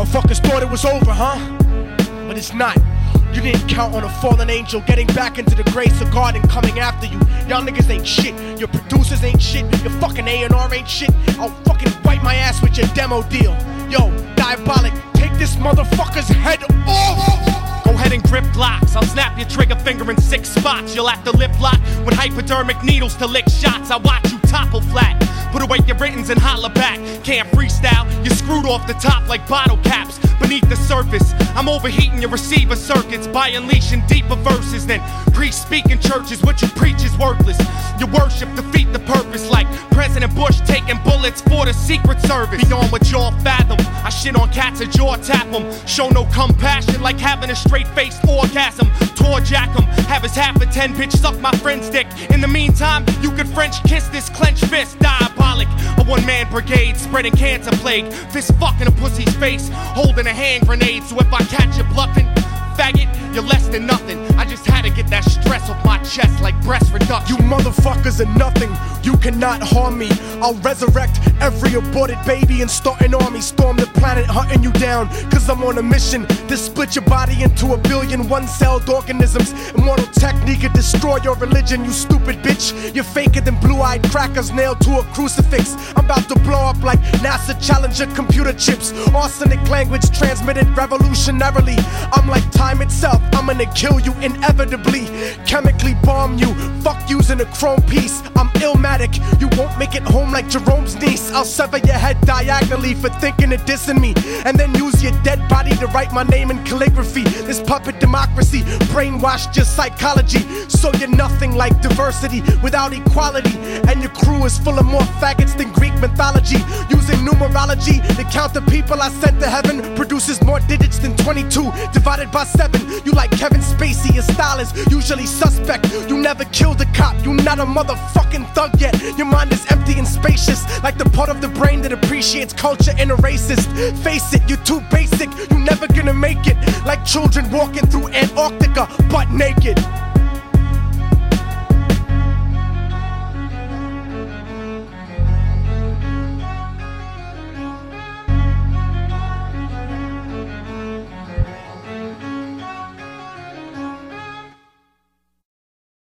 Motherfuckers thought it was over, huh? But it's not. You didn't count on a fallen angel getting back into the grace of God and coming after you. Y'all niggas ain't shit. Your producers ain't shit. Your fucking A&R ain't shit. I'll fucking wipe my ass with your demo deal. Yo, Diabolic, take this motherfucker's head off! Go ahead and grip blocks. I'll snap your trigger finger in 6 spots. You'll have to lip lock with hypodermic needles to lick shots. I watch you topple flat. Put away your writtens and holler back. Can't freestyle, you're screwed off the top like bottle caps. Beneath the surface, I'm overheating your receiver circuits by unleashing deeper verses than pre-speaking churches. What you preach is worthless. Your worship defeat the purpose, like President Bush taking bullets for the Secret Service. Beyond what y'all fathom, I shit on cats and jaw tap them. Show no compassion like having a straight-faced orgasm. Tour jack 'em, have his half a 10 bitch suck my friend's dick. In the meantime, you could French kiss this clenched fist. Diabolic, a one-man brigade spreading cancer plague. Fist fucking a pussy's face, holding a hand grenade. So if I catch you bluffing, faggot, you're less than nothing. I just had to get that stress off my chest like breast reduction. You motherfuckers are nothing. You cannot harm me. I'll resurrect every aborted baby and start an army. Storm the planet hunting you down, cause I'm on a mission to split your body into 1 billion one-celled organisms. Immortal technique to destroy your religion, you stupid bitch. You're faker than blue-eyed crackers nailed to a crucifix. I'm about to blow up like NASA Challenger computer chips. Arsenic language transmitted revolutionarily. I'm like time itself, I'm gonna kill you inevitably. Chemically bomb you, fuck using a chrome piece. I'm illmatic, you won't make it home like Jerome's niece. I'll sever your head diagonally for thinking of dissing me, and then use your dead body to write my name in calligraphy. This puppet democracy brainwashed your psychology, so you're nothing like diversity without equality. And your crew is full of more faggots than Greek mythology. Using numerology to count the people I sent to heaven produces more digits than 22 divided by 7. You like Kevin Spacey, your style is usually suspect. You never killed a cop, you not a motherfucking thug yet. Your mind is empty and spacious, like the part of the brain that appreciates culture and a racist. Face it, you're too basic, you never gonna make it. Like children walking through Antarctica butt naked.